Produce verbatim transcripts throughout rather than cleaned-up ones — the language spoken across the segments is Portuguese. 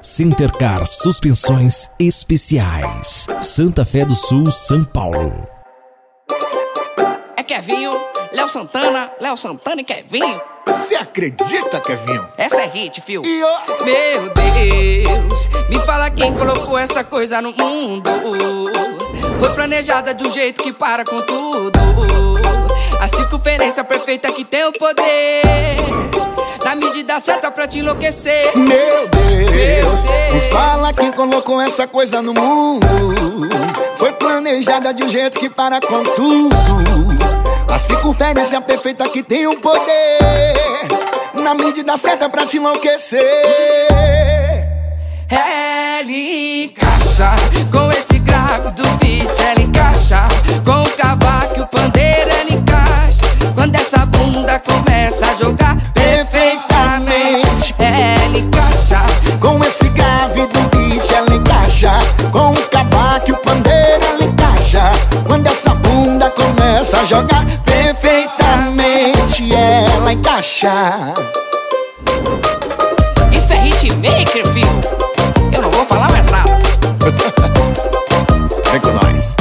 Centercar Suspensões Especiais, Santa Fé do Sul, São Paulo. É Kevinho, Léo Santana, Léo Santana e Kevinho. Você acredita, Kevinho? Essa é hit, fio. E ó, Meu Deus, me fala quem colocou essa coisa no mundo. Foi planejada de um jeito que para com tudo. A circunferência perfeita que tem o poder, na medida certa pra te enlouquecer. meu Deus, Meu Deus. me fala quem colocou essa coisa no mundo. Foi planejada de um jeito que para com tudo. A circunferência perfeita que tem o poder, na medida certa pra te enlouquecer. Ela encaixa com esse grave do beat, ela encaixa com o cavaco e o pandeiro, ela encaixa quando essa bunda começa a jogar perfeitamente. Ela encaixa Com esse grave do beat ela encaixa, com o cavaco e o pandeiro ela encaixa quando essa bunda começa a jogar perfeitamente. Ela encaixa. Isso é hitmaker, filho. Eu não vou falar mais nada. Vem com nós.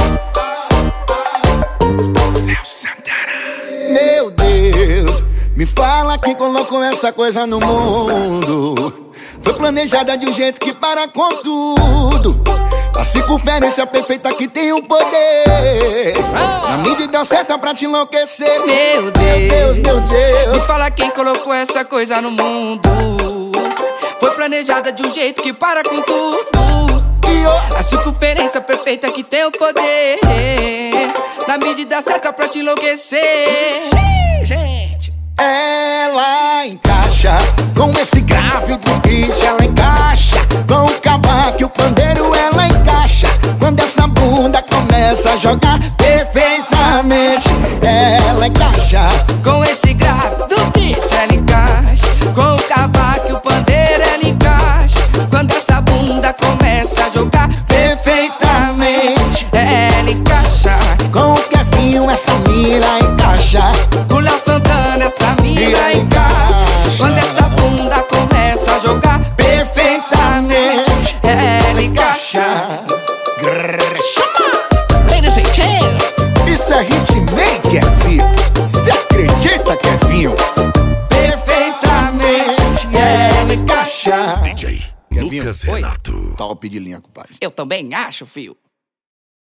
Léo Santana. Meu Deus, me fala quem colocou essa coisa no mundo. Foi planejada de um jeito que para com tudo. A circunferência perfeita que tem o poder, na medida certa pra te enlouquecer. Meu Deus, Deus, meu Deus. me fala quem colocou essa coisa no mundo. Foi planejada de um jeito que para com tudo. E ó, A circunferência perfeita que tem o poder, na medida certa pra te enlouquecer. Ih, gente, ela encaixa com esse grave do beat, ela encaixa com o cavaco e o pandeiro, ela encaixa quando essa bunda começa a jogar perfeitamente. Ela encaixa com esse grave do beat, ela encaixa com o cavaco e o pandeiro, ela encaixa quando essa bunda começa a jogar perfeitamente. Ela encaixa com o Kevinho, essa mira encaixa. com o Léo Santana, essa mina encaixa quando essa bunda começa a jogar perfeitamente. Ela encaixa. Grrr, chama. Ladies and gentlemen, Isso é hitmaker, filho. Você acredita, Kevinho? perfeitamente. Ela encaixa. D J Kevinho, Lucas oi. Renato. Top de linha, compadre. Eu também acho, fio.